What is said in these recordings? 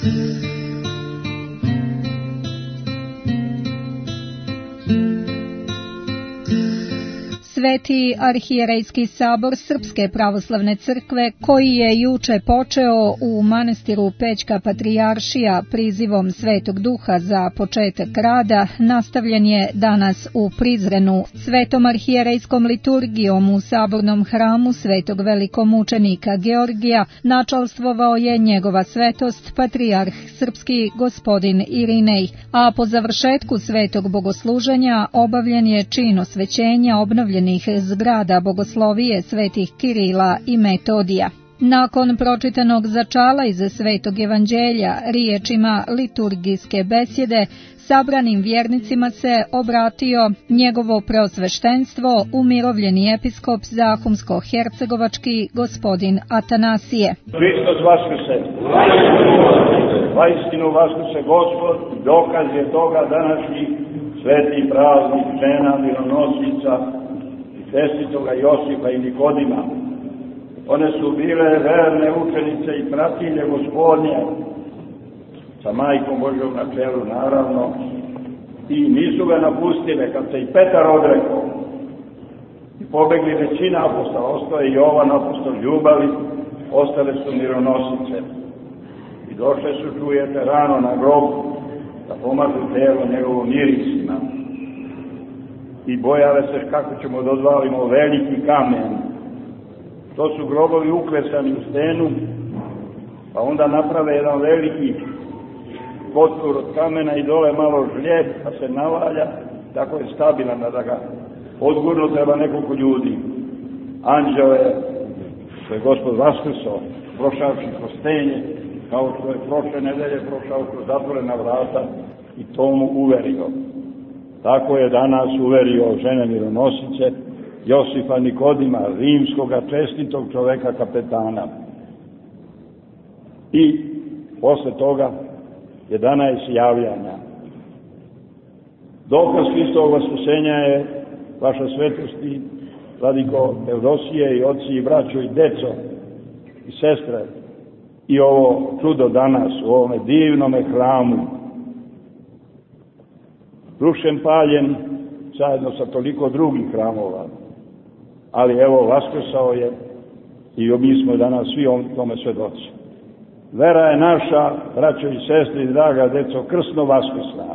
Sveti arhijerejski sabor Srpske pravoslavne crkve, koji je juče počeo u manastiru Pećka Patrijaršija prizivom Svetog Duha za početak rada, nastavljen je danas u Prizrenu. Svetom arhijerejskom liturgijom u sabornom hramu Svetog velikomučenika Georgija načalstvovao je njegova svetost patrijarh srpski gospodin Irinej, a po završetku svetog bogosluženja obavljen je čin osvećenja obnovljenih zgrada bogoslovije svetih Kirila i Metodija. Nakon pročitanog začala iz Svetog evanđelja riječima liturgijske besjede, sabranim vjernicima se obratio njegovo preosveštenstvo, umirovljeni episkop Zahumsko-hercegovački gospodin Atanasije. Hristos vaskrse! Vaistinu vaskrse Gospod, dokaz je toga današnji sveti praznik žena mironosica Svetoga Josipa i Nikodima. One su bile verne učenice i pratilje Gospodnje, sa majkom Božjom na čelu naravno, i nisu ga napustile kad se i Petar odrekao i pobegli većina apostola, ostao je Jovan apostol ljubavi, ostale su mironosice i došle su, čujete, rano na grob da pomažu telo njegovom mirisima i bojale se kako ćemo da odvalimo veliki kamen. To su grobovi uklesani u stenu, pa onda naprave jedan veliki potvor od kamena i dole malo žlijeb, pa se navalja, tako je stabilan da ga odgurno treba nekoliko ljudi. Anđeo je, što je Gospod vaskrsao, prošavši kroz stenje, kao što je prošle nedelje prošao kroz zatvorena vrata i to mu uverio. Tako je danas uverio žene mironosice, Josipa Nikodima, rimskoga čestitog čoveka kapetana. I posle toga 11 javljanja. Dokaz Hristovog vaskrsenja je vaša svetosti, vladiko Teodosije i oci i braćo i deco i sestre, i ovo čudo danas u ovome divnome hramu, rušen, paljen, zajedno sa toliko drugih hramova. Ali evo, vaskrsao je i mi smo danas svi tome svedoci. Vera je naša, braćo i sestri, draga deco, krsno vaskrsna.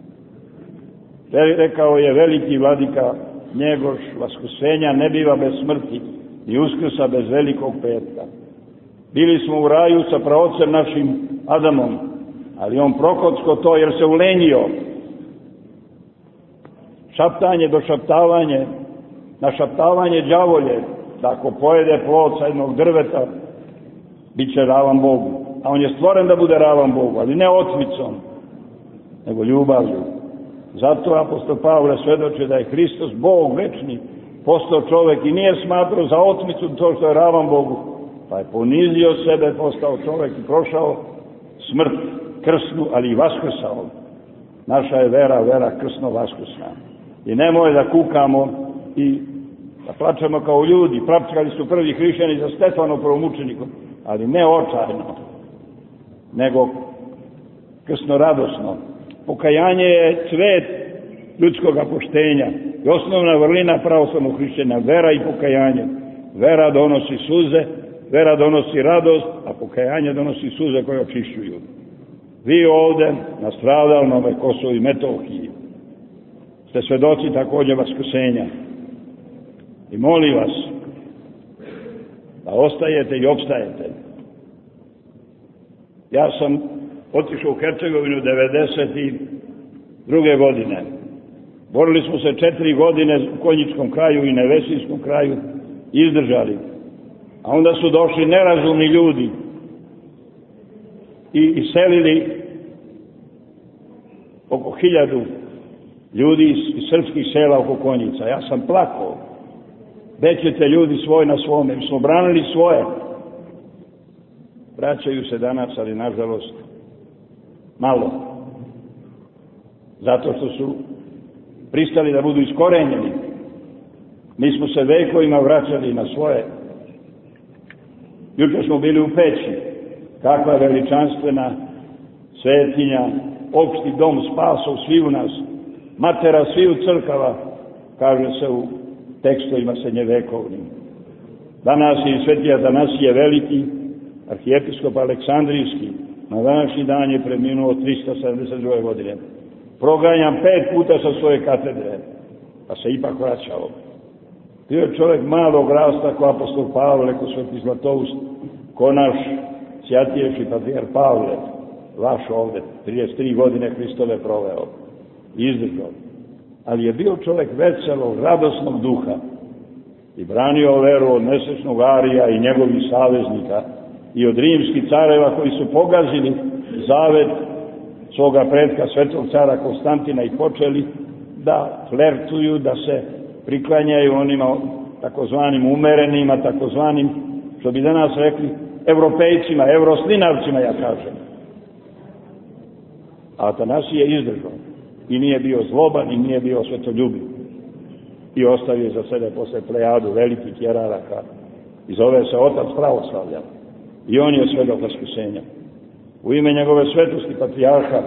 Rekao je veliki vladika Njegoš, vaskrsenja ne biva bez smrti i uskrsa bez velikog petka. Bili smo u raju sa praocem našim Adamom, ali on prokocko to jer se ulenio. Šaptanje, došaptavanje, našaptavanje đavolje, da ako pojede plod sa jednog drveta, bit će ravan Bogu. A on je stvoren da bude ravan Bogu, ali ne otmicom, nego ljubavlju. Zato apostol Pavle svedoči da je Hristos, Bog večni, postao čovek i nije smatrao za otmicu to što je ravan Bogu, pa je ponizio sebe, postao čovek i prošao smrt krsnu, ali i vaskrsao. Naša je vera krsno vaskrsna. I nemoj da kukamo i da plačemo kao ljudi. Plačali su prvi hrišćani za Stefano prvomučenikom, ali ne očajno, nego krsno radosno. Pokajanje je cvet ljudskog poštenja i osnovna vrlina pravoslavnog hrišćana, vera i pokajanje. Vera donosi suze, vera donosi radost, a pokajanje donosi suze koje očišćuju. Vi ovde na stradalnome Kosovu i Metohiji ste svedoci također vaskrsenja. I molim vas da ostajete i opstajete. Ja sam otišao u Hercegovinu 1992. godine. Borili smo se 4 godine u Konjičkom kraju i Nevesinskom kraju, izdržali. A onda su došli nerazumni ljudi i iselili oko 1000 ljudi iz srpskih sela oko Konjica. Ja sam plakao. Gde ćete ljudi svoj na svome? Mi smo branili svoje. Vraćaju se danas, ali nažalost malo. Zato što su pristali da budu iskorenjeni. Mi smo se vekovima vraćali na svoje. Juče smo bili u Peći. Kakva veličanstvena svetinja, opšti dom spasov sviju nas, matera sviju crkava, kaže se u tekstovima srednjevekovnim. Danas je sveti Atanasije Veliki, arhijepiskop Aleksandrijski, na današnji dan je preminuo 372. godine. Proganjan 5 puta sa svoje katedre, pa se ipak vraćao. Bio je čovjek malog rasta, ko apostol Pavle, ko sveti Zlatoust, ko naš sjatijevši patrijar Pavle, vaš ovde, 33 godine Hristove proveo i izdržao. Ali je bio čovjek veselog, radosnog duha i branio veru od nesrećnog Arija i njegovih saveznika i od rimskih careva koji su pogazili zavet svoga pretka svetog cara Konstantina i počeli da flertuju, da se priklanjaju onima takozvanim umerenima, takozvanim, što bi danas rekli, evropejcima, evroslinavcima, ja kažem. A Atanasije je izdržao i nije bio zloban i nije bio svetoljubiv. I ostavio za sebe posle plejadu velikih jeraraka i zove se otac pravoslavlja. I on je svedok vaskrsenja. U ime njegove svetosti patrijarha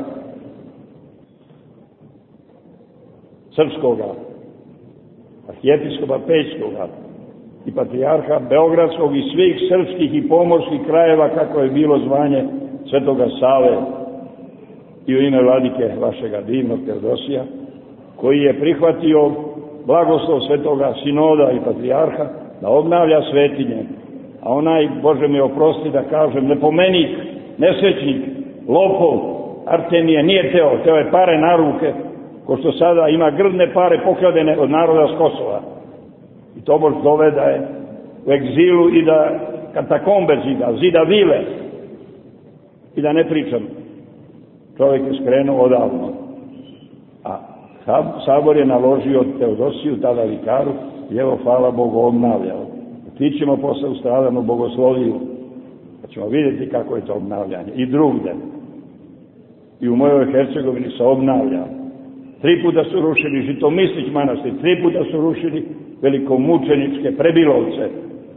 srpskoga, arhijepiskopa Pećkoga i patrijarha Beogradskog i svih srpskih i pomorskih krajeva, kako je bilo zvanje svetoga Save, i u ime vladike vašega divnog Teodosija, koji je prihvatio blagoslov svetoga sinoda i patrijarha da obnavlja svetinje, a onaj, Bože mi oprosti da kažem, nepomenik, nesrećnik, lopov, Artemije, nije teo je pare na ruke, ko što sada ima grdne pare pokradene od naroda s Kosova. I to Bož zove da je u egzilu i da katakombe zida vile. I da ne pričam, čovjek je skrenuo odavno. A sabor je naložio Teodosiju, tada vikaru, i evo, hvala Bogu, obnavljao. Ti ćemo posle ustradanu bogosloviju, pa ćemo vidjeti kako je to obnavljanje. I drugde. I u mojoj Hercegovini se obnavlja. 3 puta su rušili Žitomislić manastir, 3 puta su rušili velikomučeničke Prebilovce.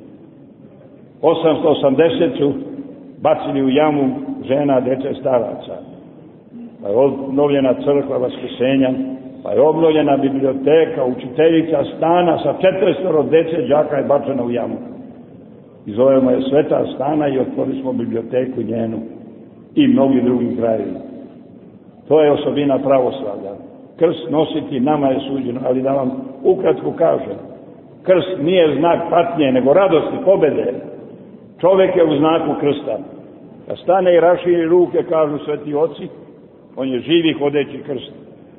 880 su bacili u jamu žena, dece, staraca. Pa je obnovljena crkva Vaskrsenja, pa je obnovljena biblioteka, učiteljica Stana sa 400 dece đaka je bačena u jamu. I zovemo je Sveta Stana i otvorili smo biblioteku njenu i mnogi drugi krajevi. To je osobina pravoslavlja. Krst nositi nama je suđeno, ali da vam ukratko kažem, krst nije znak patnje, nego radosti, pobede. Čovjek je u znaku krsta. Kad stane i raširi ruke, kažu sveti oci, on je živi hodeći krst.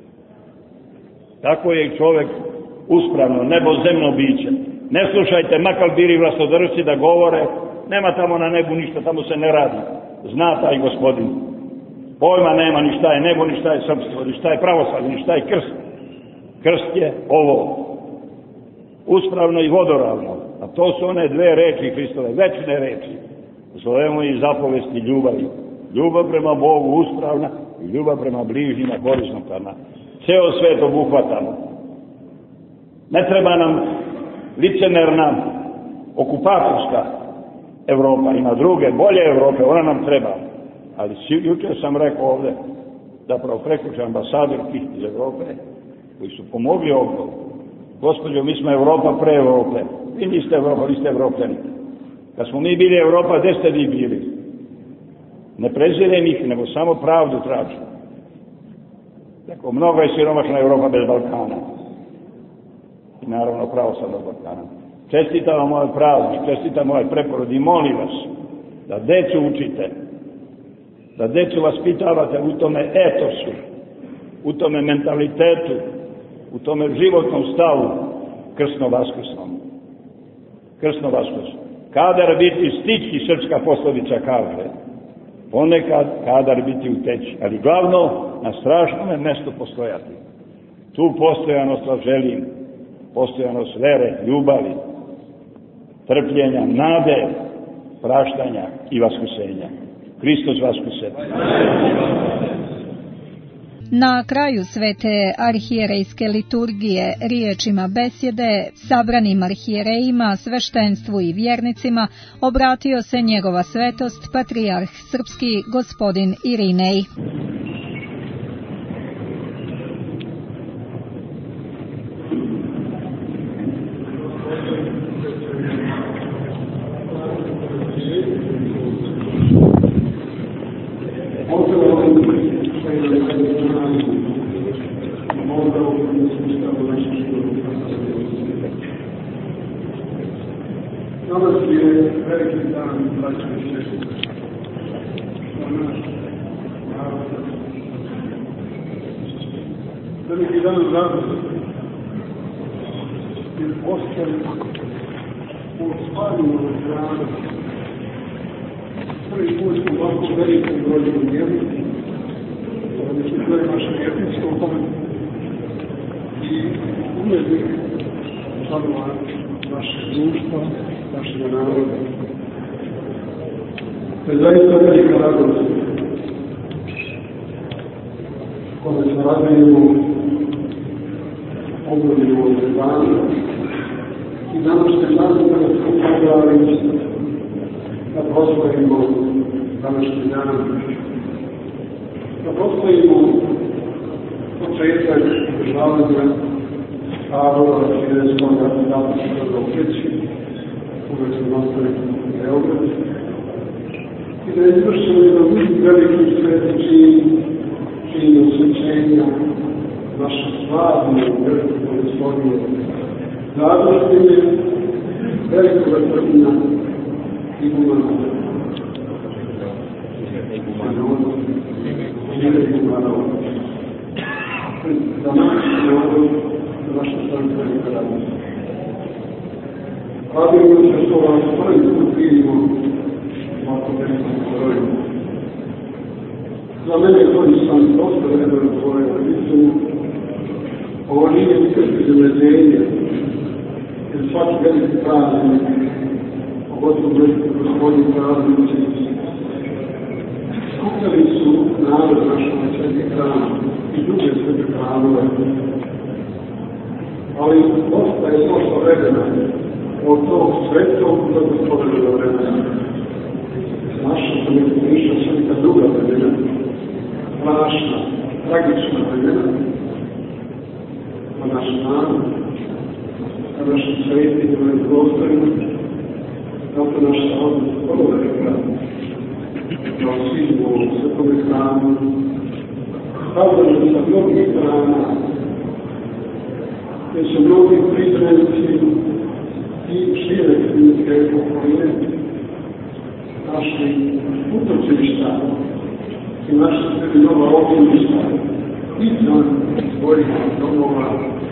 Tako je i čovjek uspravno, nebozemno biće. Ne slušajte makalbiri vlastodršci da govore, nema tamo na nebu ništa, tamo se ne radi. Zna taj gospodin. Pojma nema ni šta je nebo, ni šta je srpstvo, ni šta je pravoslavlje, ni šta je krst. Krst je ovo. Uspravno i vodoravno. A to su one 2 reči Hristove, večne reči. Zovemo i zapovesti ljubavi. Ljubav prema Bogu uspravna i ljubav prema bližnjima horizontalna. Ceo svet obuhvatamo. Ne treba nam licemerna okupatorska Evropa. Ima druge, bolje Evrope, ona nam treba. Ali jučer sam rekao ovde, zapravo prekuće ambasadorki iz Evrope, koji su pomogli ovdje. Gospodjo, mi smo Evropa pre Evrope. Vi niste Evropa, vi ste Evropljani. Kad smo mi bili Evropa, gde ste vi bili? Ne prezirem ih, nego samo pravdu tražim. Tako, mnogo je siromašna Evropa bez Balkana. I naravno pravoslavnog Balkana. Čestitam vam ovaj praznik, čestitam ovaj preporod i molim vas da decu učite, da decu vaspitavate u tome etosu, u tome mentalitetu, u tome životnom stavu krsno-vaskrsnom. Krsno-vaskrsnom. Kadar biti stići, srpska poslovica kaže. Ponekad kadar biti u teći, ali glavno na strašnome mestu postojati. Tu postojanost vas želim, postojanost vere, ljubavi, trpljenja, nade, praštanja i vaskrsenja. Hristos vaskrse. Na kraju svete arhijerejske liturgije riječima besjede sabranim arhijerejima, sveštenstvu i vjernicima obratio se njegova svetost patrijarh srpski gospodin Irinej. Danas je veliki dan, braćo i sestre, za naš narod. Veliki dan radosti, jer ostali u spalju ovog grada. Prvi put smo ovako velikom broju u njemu, to je naše vjetničko tome i ujednik članova našeg društva, našeg naroda. To je zaista velika radost kome se radujemo obnovljenju ovog dana i današnje dane kada smo pogledali da proslavimo današnji dan, da proslavimo početak održavanja Sabora Arhijerejskog arhidapskog u Peći, uvek se nastavi u Beogradu, i da izvršimo jedan veliki sveti čin osvećenja naše slavne velike gospodine, zadoštenje velikog trpina i humana. Za naš narod, za naša stranka i radost. Radimo se što vas prvi put vidimo ovako velikom broju. Za mene koji sam dosta vremena u svojoj licu, ovo nije nikakve iznenađenje, jer svaki veliki praznik, pogotovo veliki gospodin praznici, skupljali su narod našoj sveti hram i druge svete hramove. Ali dosta je prošlo vremena od tog svetog do gospodina vremena. Naša se ne priša sve neka druga vremena, strašna, tragična vremena, za naš narod, za naše sveti i ove prostorima, zato naša odnos vrlo velika, kao svi u ovom svetome hramu, stavljamo sa mnogih strana, gdje su mnogi pripremci i šire kliničke okoline našli utočišta i našli sebi nova ognjišta izvan svojih domova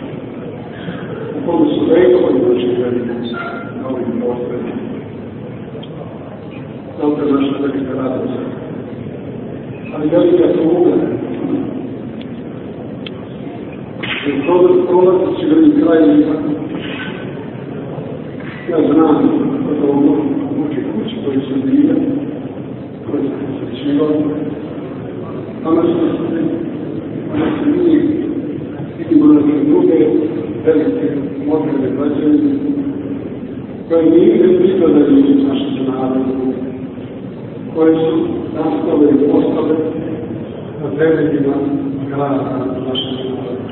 u kome su vekovi doživjeli novih prostora. Zato je naša velika radost. Ali velika tuga. Jer prolazeći velim krajima, ja znam da ovo moći kući koji su zbile, koji su posvećivali, danas se mi vidimo neke druge velike moderne građevine koje nigde pripadaju našem narodu, koje su nastale i ostale na temeljima grada našeg naroda.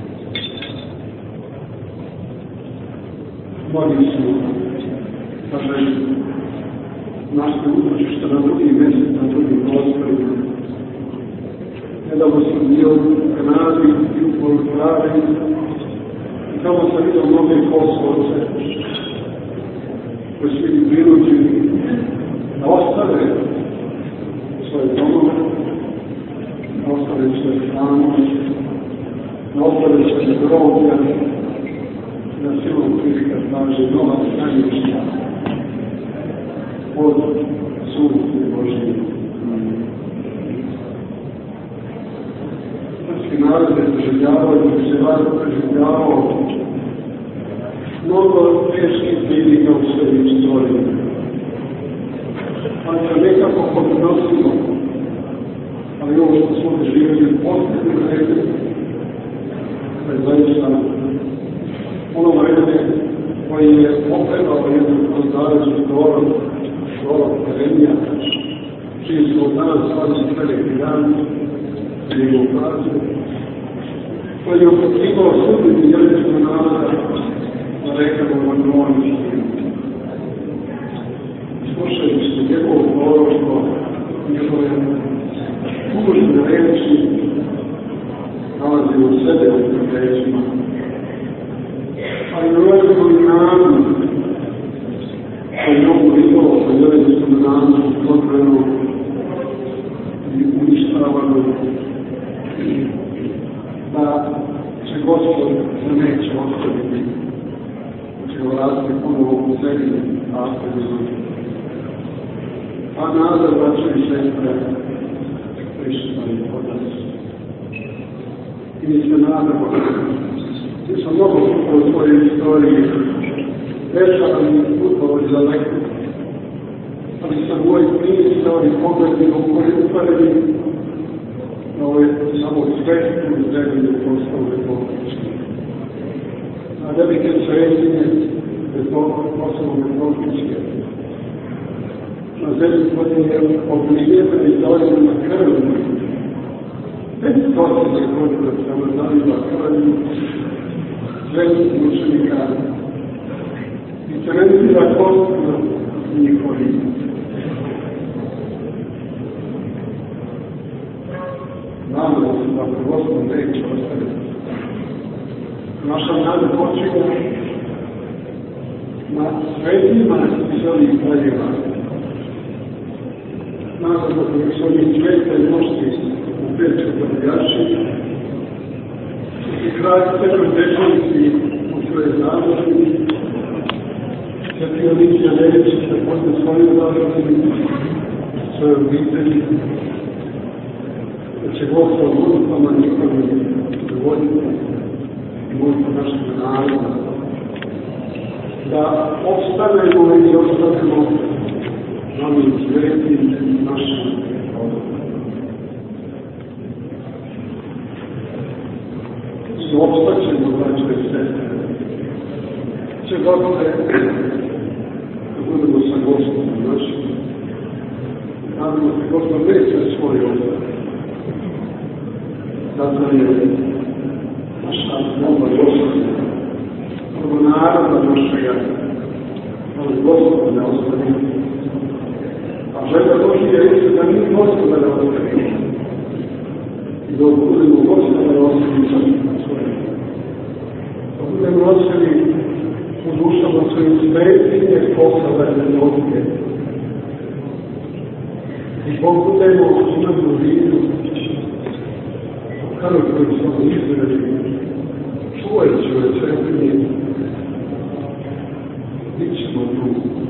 Mnogi su, kaže, našli utočište na drugim mjesecima, na drugim prostorima. Nedavno sam bio u Kanadi i u Bolgariji i tamo sam vidio mnoge Kosovce koji su bili prinuđeni da ostave svoje domove, da ostave svoje stanove, da ostave svoje groblja, da silom prilika traže nova staništa od sunce Božije. Srpski narod je preživljavao i se vada preživljavao mnogo teških prilika u svojim istoriji. Ali se nekako podnosimo, ali ovo što smo doživjeli u posljednjem redu, da je zaista ono vreme koji je opredao jednu konzarečnu škola Terenija, čiji smo danas slavili veliki dan, njegov praznik, koji je očekivao sudbinu jezičkog naroda na rekama Magnolički. Slušajući njegovo proroštvo, njegove tužne reči, nalazimo sebe u tim rečima. Ali ulazimo i nadu, koji mogu vidjelo sa jezičkom nadu, potrebno i uništavano, da će Gospod se neće ostaviti, da će ga vratiti ponovo u sebi, a a nada, braćo i sestre, prisutna je kod nas. I mi se nadamo, mi smo mnogo puta u svojoj istoriji večerani putovali za lektu, ali sam u ovoj primisao i pogledima u kojoj uparili na ovoj samo svetu zemlje postale pokričke. A velike sredine postale pokričke. Na zemlji koje je oblijevali doljima krvima, bez stotine godina samo zaliva krvima, svetih mučenika i cementira kostima njihovi. Nadamo se da prvostno neće ostaviti. Naša nada počiva na svetima iz ovih krajeva. Nadamo se da su oni svete nošti u Pečkoj Patrijaršiji i kraj Svetoj Dečanici u svojoj završi. Sveti Onicija Nević se posle svoje završi, svoje obitelji, da će Gospod molitama njihovim zadovoljiti i moliti našeg naroda, da opstanemo i ostanemo novim svetim našim rodom. I opstaćemo, braćo i sestre, će Gospode da budemo sa Gospodom našim. Nadamo se Gospod neće svoj ostati. Zato je naša molba Gospodina, prvo naroda našega, ali Gospoda ne ostavimo. A želja Božija je da mi Gospoda ne ostavimo. I da budemo Gospoda ne ostavimo za svoje. Da budemo ostavili u dušama svojim svetinje posavljene odluke. I pogledajmo imamo vidu kada koji smo izgledali, čuvajući ove svetinje, bit ćemo tu.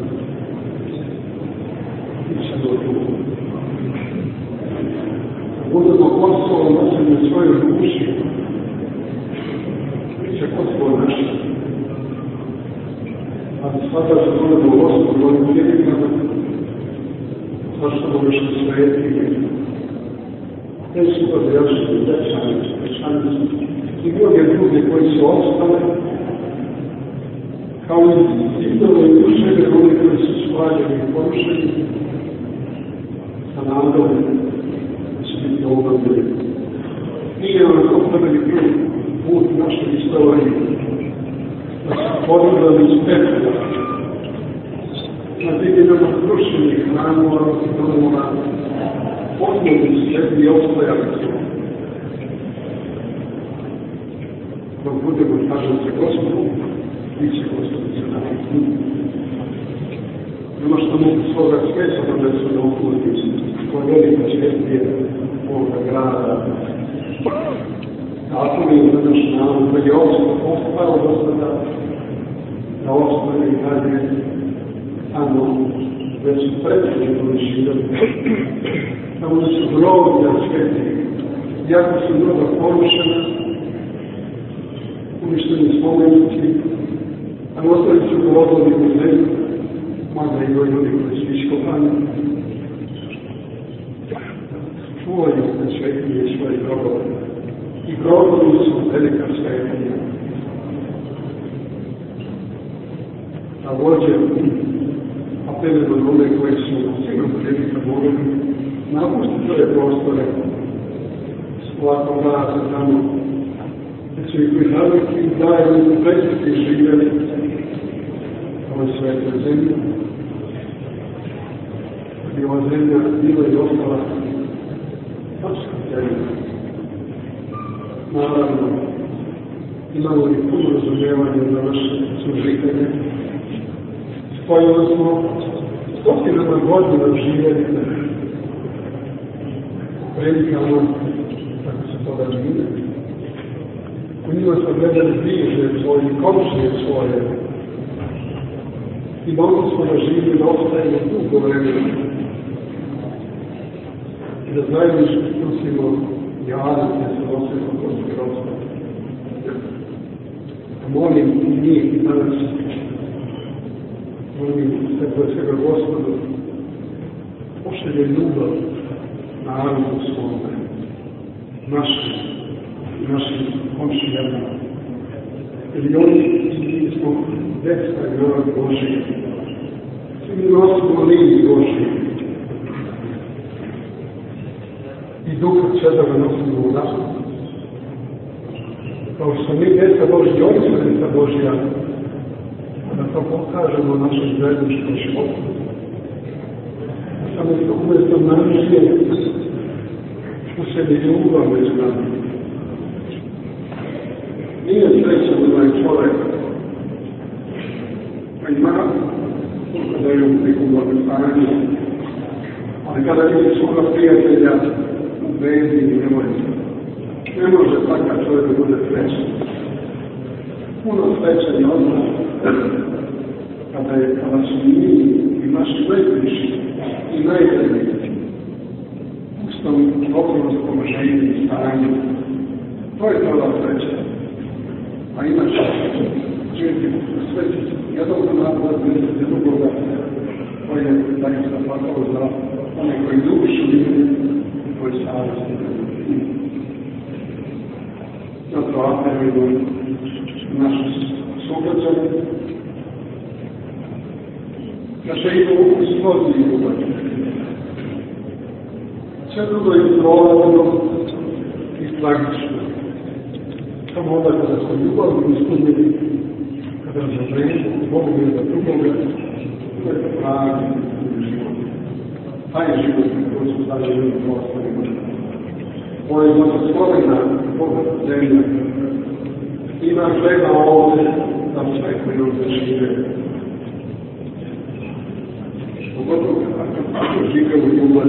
Budemo Gospodom nosili u svojoj duši, bit će Gospod naš. Ali sada što budemo Gospodom u ovim tjedinama, zašto budemo što svetinje, ne su Patrijaršiji, Dečanici i mnoge druge koji su ostale, kao i zidove i duševe, oni koji su svađani i porušeni, sa nadom da će biti obavljeni. Nije onako prvi put naše istorije, da su podvrljali iz pepela, na vidjenama krušenih hramova i domova, podvrljali sebi i ostojali se. Dok budemo kažem se Gospodu, bit će Gospod se nami. Ono što mogu svoga sveta da se naukuti, koja velika čestije ovoga grada. Tako mi je za naš narod, da je ostao do sada, da ostane i dalje tamo gdje su predstavljeni živjeli. Tamo da su groblja sveti, jako su mnogo porušena, uništeni spomenici, a ostali su grobovi u zemlji, mada i ljudi koji su iskopani. čuvaju svetinje svoje grobove. I grobovi su velika svetinja. Također, apelujemo na one koji su sigurno prilika mogli napustiti ove prostore, ovako vrata tamo, gdje su ih prihvatiti i daju predsjeti živjeli ove svete zemlje. I ova zemlja bila i ostala srpska zemlja. Naravno, imamo i puno razumijevanja za naše sužitelje, s kojima smo stotinama godina živjeli predikama, tako se toga žive. U njima smo gledali bliže svoje, komšije svoje. I mogli smo da živimo da ostajemo dugo vremena. I da zajednički nosimo jadite se nosimo kroz grozno. Molim i njih danas, molim sve koje svega Gospodu, pošalje ljubav narodu svome, našim komšijama. Jer oni mi smo deca i narod Božiji. Svi mi nosimo liniji Božiji. I Duha Svetoga nosimo u nas. Kao što mi deca Božji, oni su deca Božja, da to pokažemo našem zajedničkom životu. Samo to umjesto namješnje, što se ne ljubav među nama. Nije srećan da je čovjek, pa ima, kada je u nekom blagostanje, ali kada vidi svoga prijatelja u vezi i ne može takav čovjek da bude srećan. Puno srećan je odmah kada su mi i naši najbliži i najbolji u okolnostom življenju i stanju. To je prva sreća. A inače, živjeti u sveti jednog naroda, drugoga, to je zaista platalo za one koji dušu vidi, koji savjesti. Zato apelujemo naše sugrađane, da živimo u slozi i ljubavi. Sve drugo je prolazno i tragično. Samo onda kada smo ljubavni ispunjeni, kada razumemo Bogu i za drugoga, to je pravi život. Taj život koji su stavili ljudi prostorima. Ovo je blagoslovena Boga zemlja. Ima svega ovdje za sve koji ovdje žive. Pogotovo kako žive u ljubavi.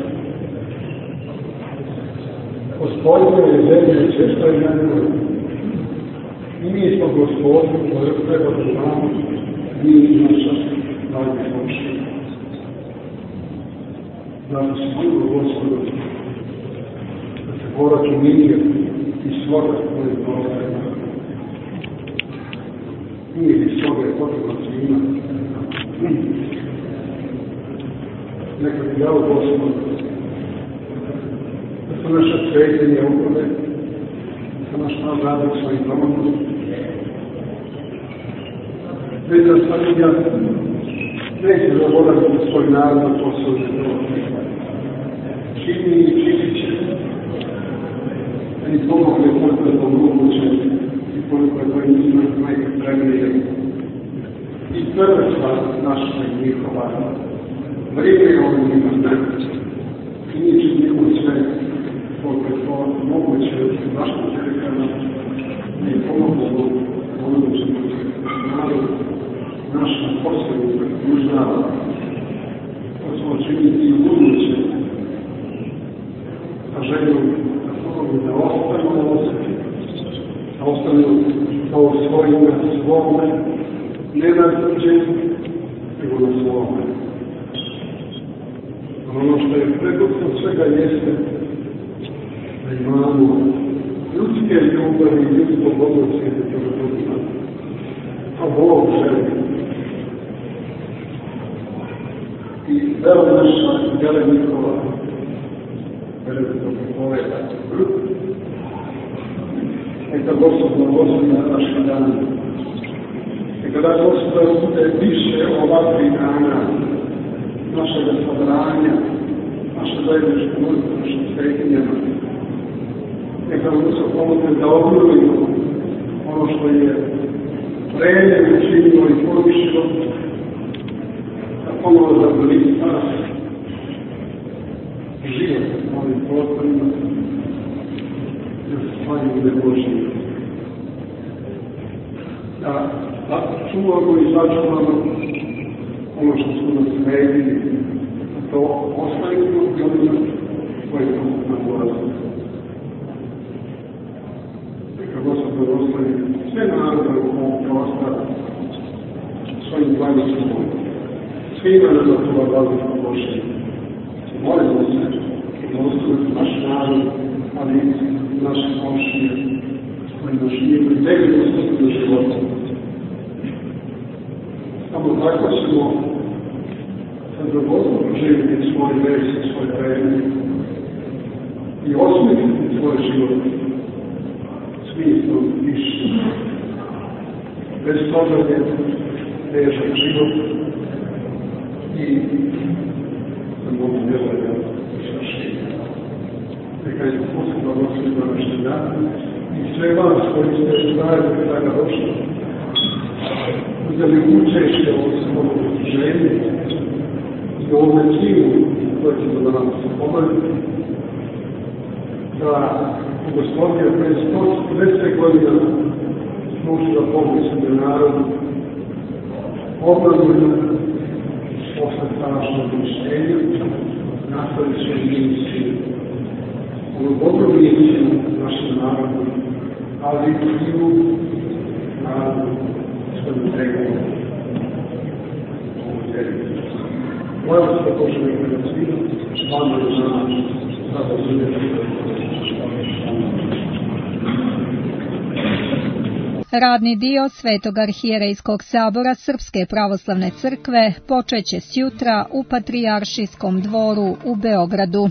Gospodine je zemlje sve što je na njoj. I mi smo Gospodinu, koje treba da znamo, mi i naša radnje moći. Zato se drugo Gospodu, da se korač u mir i svoga koje je mir i svoga je potrebno svima. Neka bi dao Gospodu, da su naša svetenje okole, da naš rad u svojim domom, već da svakodja neće zaboraviti svoj narod na posao za to. Čini i činit će, da im pomogne koliko je to moguće i koliko je to njima najpotrebnije. I prva naša i njihova vrijeme je ovo njima znači. Činit će njihov sve koliko je to moguće u našim crkvama da im pomogu ono što narod naš na poslu nužnava. To smo činiti i u buduće. A želim da ostanu na osjeću, da ostanu kao svojim na svome, ne na tuđem, nego na svome. Ono što je predukno svega jeste da imamo ljudske ljubavi i ljudsko odnosije prema drugima. A Bog želi. I vele naša, vele njihova, vele početak. Neka Gospod blagoslovi na naši dan. Neka da Gospod bude više ovakvih dana našega sabranja, naše zajedničke molitve, našim svetinjama. Neka nam se pomogne da obnovimo ono što je vreme učinilo i porušilo, da ponovo zadovoljiti nas život na ovim prostorima, da se stvari bude Božije. Da čuvamo i sačuvamo ono što smo nas sredili, da to ostavimo i onima koji nam dolaze. Neka Gospod blagoslovi sve narode u ovom prostoru svojim blagoslov. Svima nam da to blagoslov Božje. Molimo se, blagoslovi naš narod, ali i naše komšije, kojima živimo i temeljimo se do života. Samo tako ćemo zadovoljno živjeti svoje veze, svoje vreme i osmisliti svoj život smislom više. Bez toga je težak život i samo djelanja izvršenja. Neka je posebno blagoslovi današnji dan i sve vas koji ste zajedno tada došli, uzeli učešće u svom okruženju i ovome cilju koji ćemo da nam se pomagati, da Gospod je pre 110 godina služila pomoć svome narodu, obrazujemo posle strašnog uništenja, nastavili svoju misiju, ono dobro misiju našem narodu, ali i u narodu svojom trebom ovu zemlju. Moja se da Bože nekada svima, vama je za nas, sada se Radni dio Svetog arhijerejskog sabora Srpske pravoslavne crkve počeće sjutra u Patrijaršijskom dvoru u Beogradu.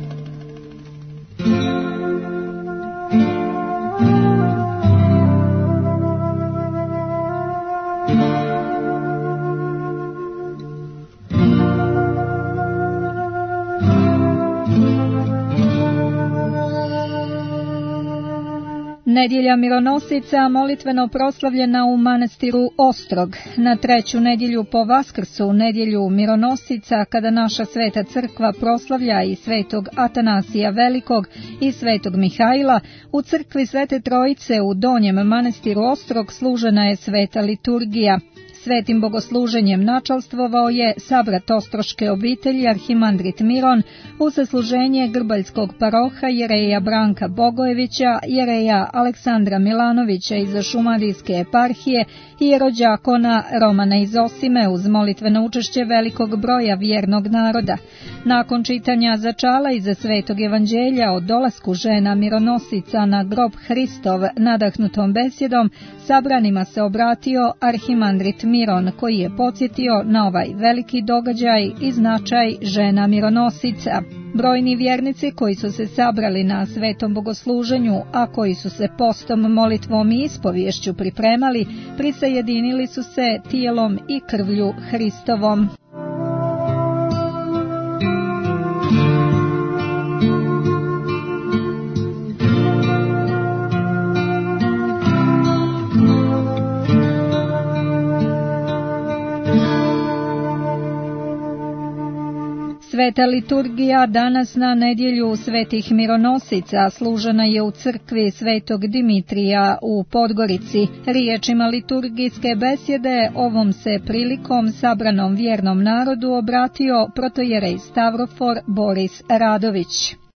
Nedjelja mironosica molitveno proslavljena u manastiru Ostrog. Na treću nedjelju po Vaskrsu, nedjelju mironosica, kada naša sveta crkva proslavlja i svetog Atanasija Velikog i svetog Mihajla, u crkvi Svete Trojice u Donjem manastiru Ostrog služena je sveta liturgija. Svetim bogosluženjem načalstvovao je sabrat ostroške obitelji arhimandrit Miron u sasluženje grbaljskog paroha jereja Branka Bogojevića, jereja Aleksandra Milanovića iz Šumadijske eparhije i jerođakona Romana iz Osime uz molitveno učešće velikog broja vjernog naroda. Nakon čitanja začala iza Svetog evanđelja o dolasku žena mironosica na grob Hristov nadahnutom besjedom, sabranima se obratio arhimandrit Miron, koji je podsjetio na ovaj veliki događaj i značaj žena mironosica. Brojni vjernici koji su se sabrali na svetom bogosluženju, a koji su se postom, molitvom i ispovješću pripremali, prisajedinili su se tijelom i krvlju Hristovom. Sveta liturgija danas na nedjelju svetih mironosica služena je u crkvi Svetog Dimitrija u Podgorici. Riječima liturgijske besjede ovom se prilikom sabranom vjernom narodu obratio protojerej Stavrofor Boris Radović.